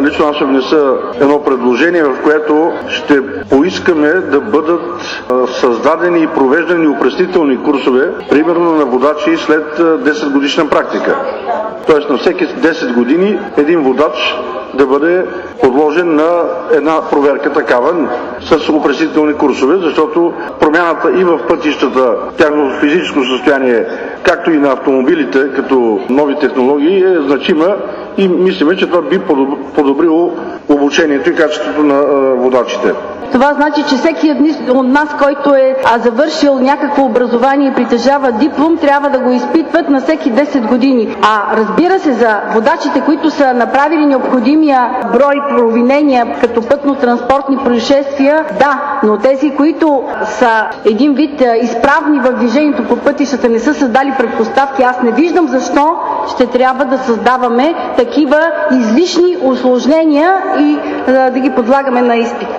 лично аз ще внеса едно предложение, в което ще поискаме да бъдат създадени и провеждани опреснителни курсове, примерно на водачи след 10 годишна практика. Тоест на всеки 10 години един водач да бъде подложен на една проверка такава с опреснителни курсове, защото промяната и в пътищата, тяхното физическо състояние, както и на автомобилите като нови технологии е значима и мислиме, че това би подобрило обучението и качеството на водачите. Това значи, че всеки от нас, който е завършил някакво образование и притежава диплом, трябва да го изпитват на всеки 10 години. А разбира се, за водачите, които са направили необходимия брой провинения като пътно-транспортни происшествия, да, но тези, които са един вид изправни в движението по пътищата, не са създали предпоставки, аз не виждам защо ще трябва да създаваме такива излишни усложнения и да ги подлагаме на изпит.